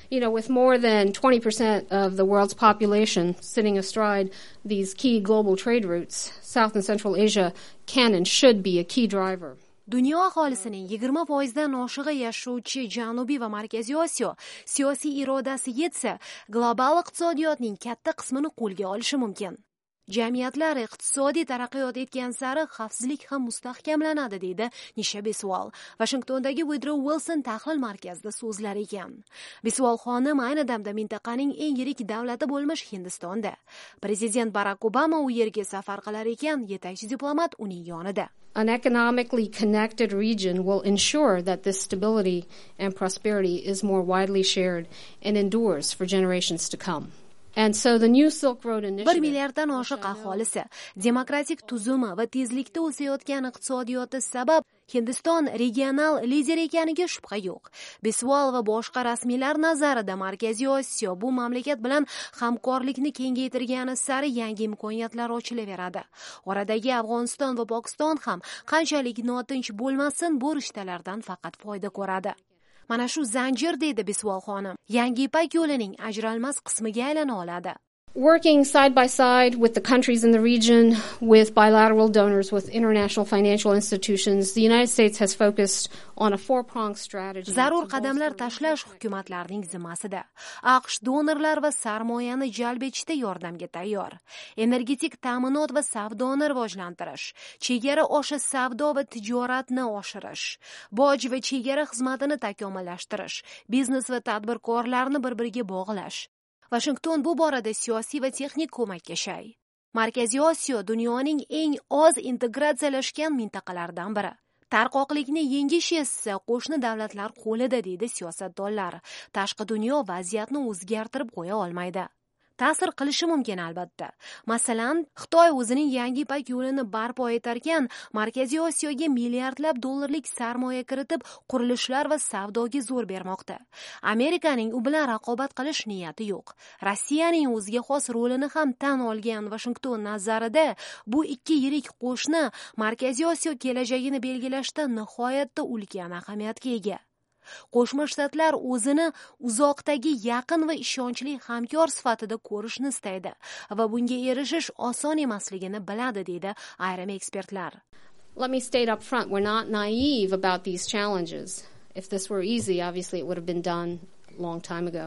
With more than 20% of the world's population sitting astride these key global trade routes, South and Central Asia can and should be a key driver. Dunyo aholisining 20% oshig'i yashovchi Janubiy va Markaziy Osiyo siyosiy irodasi yetsa, global iqtisodiyotning katta qismini qo'lga olishi mumkin. Jamiyatlar iqtisodiy taraqqiyot etgan sari xavfsizlik ham mustahkamlanadi, deydi Nisha Biswal. Washingtondagi Woodrow Wilson tahlil markazida so'zlar ekan. Biswal xonim ayni damda mintaqaning eng yirik davlati bo'lmish Hindistonda. Prezident Barack Obama u yerga safar qilar ekan, yetakchi diplomat uning yonida. An economically connected region will ensure that this stability and prosperity is more widely shared and endures for generations to come. And so the new Silk Road initiative 1 milliarddan oshiq aholisi, demokratik tuzumi va tezlikda o'sayotgan iqtisodiyoti sabab Hindiston regional lider ekaniga shubha yo'q. Biswal va boshqa rasmiylar nazarida Markaziy Osiyo bu mamlakat bilan hamkorlikni kengaytirgani sari yangi imkoniyatlar ochilaveradi. Oradagi Afg'oniston va Pokiston ham qanchalik notinch bo'lmasin, bu rishtalardan faqat foyda ko'radi. Mana shu zanjir, deydi Biswal xonim, yangi Ipak yo'lining ajralmas qismiga aylana oladi. Working side by side with the countries in the region, with bilateral donors, with international financial institutions, the United States has focused on a four-pronged strategy. Zarur qadamlar tashlash hukumatlarning zimmasida. AQSh donorlar va sarmoyani jalb etishda yordamga tayyor. Energetik ta'minot va savdoni rivojlantirish, chegara oshi savdo va tijoratni oshirish, boj va chegara xizmatini takomillashtirish, biznes va tadbirkorlarni bir-biriga bog'lash. Washington bu borada siyosiy va texnik ko'makka shay. Markaziy Osiyo dunyoning eng oz integratsiyalashgan mintaqalaridan biri. Tarqoqlikni yengish esa qo'shni davlatlar qo'lida, deydi siyosatdonlar. Tashqi dunyo vaziyatni o'zgartirib qo'ya olmaydi. Ta'sir qilishi mumkin albatta. Masalan, Xitoy o'zining yangi Ipak yo'lini barpo etarkan, Markaziy Osiyoga milliardlab dollarlik sarmoya kiritib, qurilishlar va savdoga zo'r bermoqda. Amerikaning u bilan raqobat qilish niyati yo'q. Rossiyaning o'ziga xos rolini ham tan olgan Washington nazarida bu ikki yirik qo'shni Markaziy Osiyo kelajagini belgilashda nihoyatda ulkan ahamiyatga ega. Qo'shma Shtatlar o'zini uzoqdagi yaqin va ishonchli hamkor sifatida ko'rishni istaydi va bunga erishish oson emasligini biladi, deydi ayrim ekspertlar. Let me state up front, we're not naive about these challenges. If this were easy, obviously it would have been done a long time ago.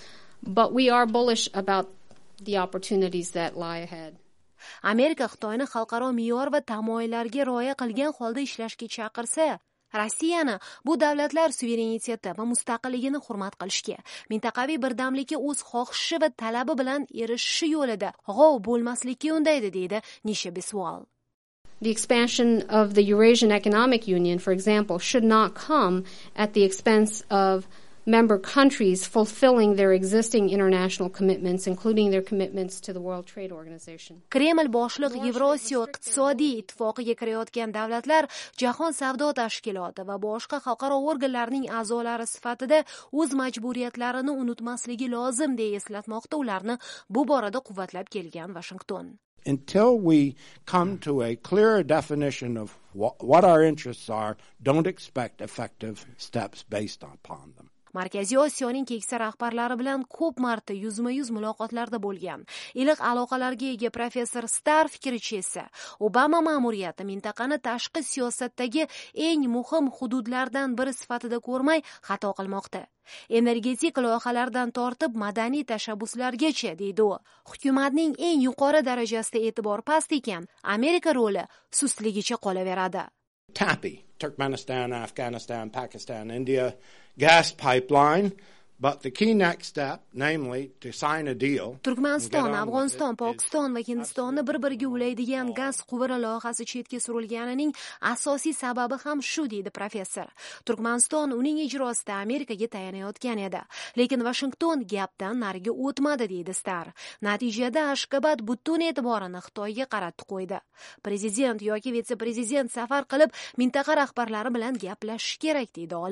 But we are bullish about the opportunities that lie ahead. Amerika Xitoyni xalqaro me'yor va tamoyillarga rioya qilgan holda ishlashga chaqirsa, Rossiyani bu davlatlar suvereniteti va mustaqilligini hurmat qilishga, mintaqaviy birdamlikka o'z xohishi va talabi bilan erishishi yo'lida g'ov bo'lmaslikka undaydi, deydi Nisha Biswal. The expansion of the Eurasian Economic Union, for example, should not come at the expense of member countries fulfilling their existing international commitments, including their commitments to the World Trade Organization. Kreml boshliq Yevrosiyo iqtisodiy ittifoqiga kirayotgan davlatlar Jahon savdo tashkiloti va boshqa xalqaro organlarning a'zolari sifatida o'z majburiyatlarini unutmasligi lozim, deya eslatmoqda ularni bu borada quvvatlab kelgan Washington. Until we come to a clearer definition of what our interests are, don't expect effective steps based upon them. Markaziy Osiyoning keksa rahbarlari bilan ko'p marta yuzma-yuz muloqotlarda bo'lgan. Iliq aloqalarga ega professor Starr fikricha esa, Obama ma'muriyati mintaqani tashqi siyosatdagi eng muhim hududlardan biri sifatida ko'rmay xato qilmoqda. Energetik loyihalardan tortib madaniy tashabbuslargacha, deydi u. Hukumatning eng yuqori darajasida e'tibor past ekan, Amerika roli sustligicha qolaveradi. TAPI, Turkmenistan, Afghanistan, Pakistan, India gas pipeline, but the key next step, namely to sign a deal. Turkmaniston, Afg'oniston, Pokiston va Hindistonni bir-biriga ulaydigan gaz quvuri loyihasi chetga surilganining asosiy sababi ham shu, deydi professor. Turkmaniston uning ijrosida Amerikaga tayanayotgan edi, lekin Washington gapdan nariga o'tmadi, deydi Starr. Natijada Ashgabat butun e'tiborini Xitoyga qaratib qo'ydi. Prezident yoki vitse-prezident safar qilib mintaqa rahbarlari bilan gaplashish kerak, deydi olim.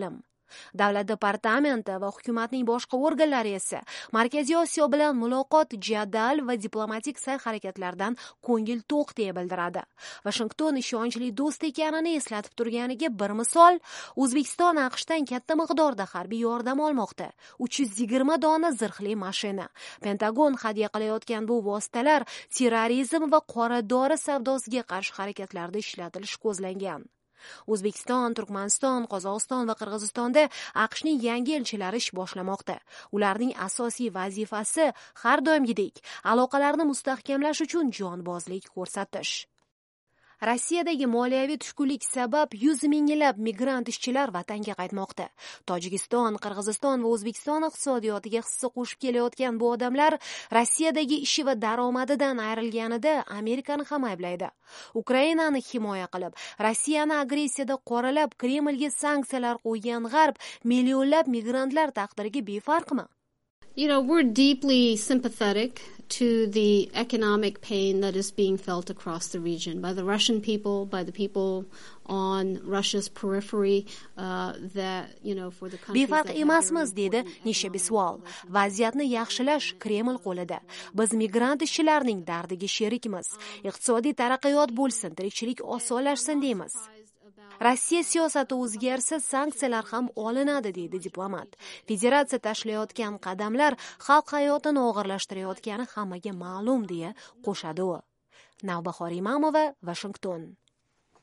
Davlat departamenti va hukumatning boshqa organlari esa Markaziy Osiyo bilan muloqot, jadal va diplomatik sa'y-harakatlardan ko'ngil to'q deya bildiradi. Washington ishonchli do'st ekanini eslatib turganiga bir misol, O'zbekiston AQShdan katta miqdorda harbiy yordam olmoqda. 320 dona zirhli mashina. Pentagon hadya qilayotgan bu vositalar terrorizm va qora dori savdosiga qarshi harakatlarda ishlatilishi ko'zlangan. O'zbekiston, Turkmaniston, Qozog'iston va Qirg'izistonda AQShning yangi elchilari ish boshlamoqda. Ularning asosiy vazifasi har doimgidek aloqalarni mustahkamlash uchun jonbozlik ko'rsatish. Rossiyadagi moliyaviy tushkunlik sabab 100 minglab migrant ishchilar vatanga qaytmoqda. Tojikiston, Qirg'iziston va O'zbekiston iqtisodiyotiga hissa qo'shib kelayotgan bu odamlar Rossiyadagi ishi va daromadidan ayrilganida Amerikani ham ayblaydi. Ukrainani himoya qilib, Rossiyani agressiyada qoralab, Kremlga sanksiyalar qo'ygan G'arb millionlab migrantlar taqdiriga befarqmi? We're deeply sympathetic to the economic pain that is being felt across the region by the Russian people, by the people on Russia's periphery, for the countries Befarq emasmiz, dedi Nisha Biswal. Vaziyatni yaxshilash Kreml qo'lida. Biz migrant ishchilarning dardiga sherikmiz. Iqtisodiy taraqqiyot bo'lsin, tirikchilik osonlashsin deymiz. Rossiya siyosati o'zgarsa, sanksiyalar ham olinadi, deydi diplomat. Federatsiya tashlayotgan qadamlar xalq hayotini og'irlashtirayotgani hammaga ma'lum, deya qo'shadi u. Navbahor Imamova, Washington.